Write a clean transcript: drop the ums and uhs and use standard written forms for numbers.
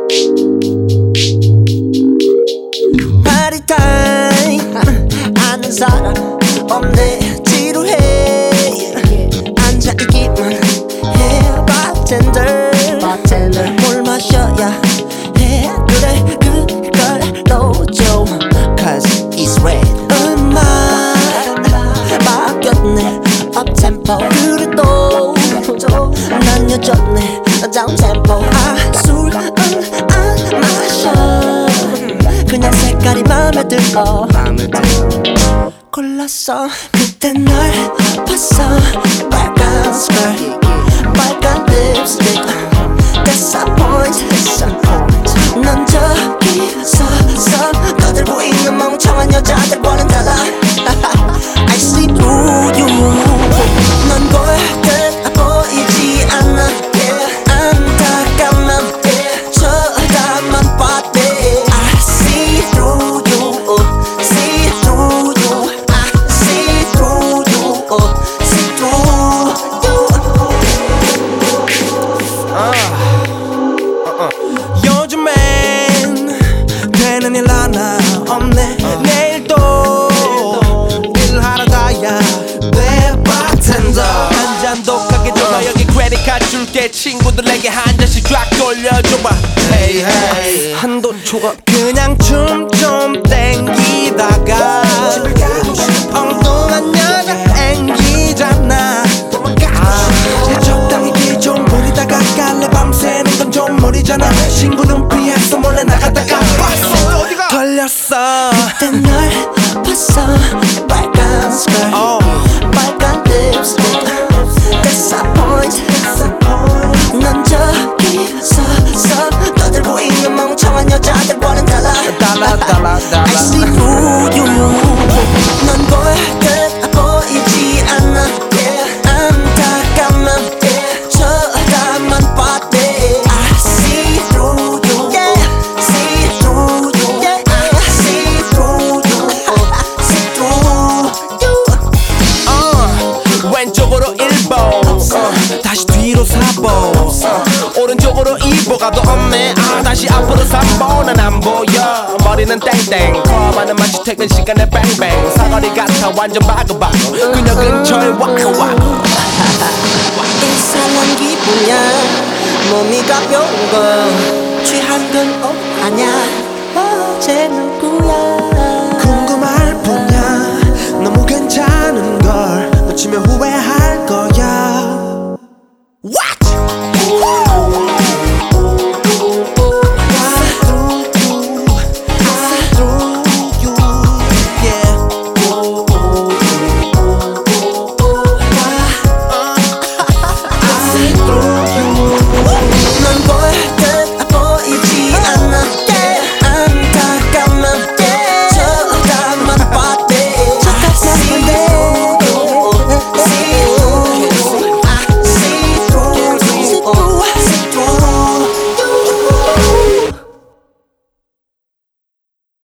파티 타임 아는 사람 없네 지루해 앉아있기만 해 바텐더 뭘 마셔야 해 그래 그걸 넣어줘 Cause it's red 음악 바뀌었네 uptempo 그래도 난 여전해 downtempo 술은 안 마셔 그냥 색깔이 맘에 들어 골랐어 그때 널 봤어 빨간 스컬 빨간 립스틱 disappoint 넌 저기 서서 떠들고 있는 멍청한 여자들과는 달라 I see through you 넌 볼 듯 보이지 않아 안타까운 쳐다만 봤대 I see through you see through you I see through you see through you 요즘엔 되는 일 하나 없네 내일도 일하러 가야 돼 바텐더 한 잔 더 가게 줘봐 여기 크레딧 카드 줄게 친구들에게 한 잔씩 쫙 돌려줘봐 Hey hey 한도 초과 그냥 춤 좀 땡기다가 엉뚱한 여자 앵기잖아 이제 적당히 길 좀 부리다가 갈래 밤새는 건 좀 무리잖아 친구는 피했어 몰래 나갔다가 봤어 어디가 걸렸어 그때 널 봤어 빨간 스컬 빨간 립스틱 disappoint 넌 저기 서서 떠들고 있는 멍청한 여자들과는 달라 I see through you 넌 볼 듯 보이지 않아 안타까운 쳐다만 봤대 I see through you see through you I see through you see through you 왼쪽으로 1보 다시 뒤로 4보 오른쪽으로 2보 가도 없네 다시 앞으로 3보 난 안 보여 머리는 땡땡 코아마는 마치 퇴근 시간에 뱅뱅 사거리 같아 완전 바그바그 그녀 근처에 와크와크 이상한 기분이야 몸이 가벼운 거 취한 건 아냐 어제 누구야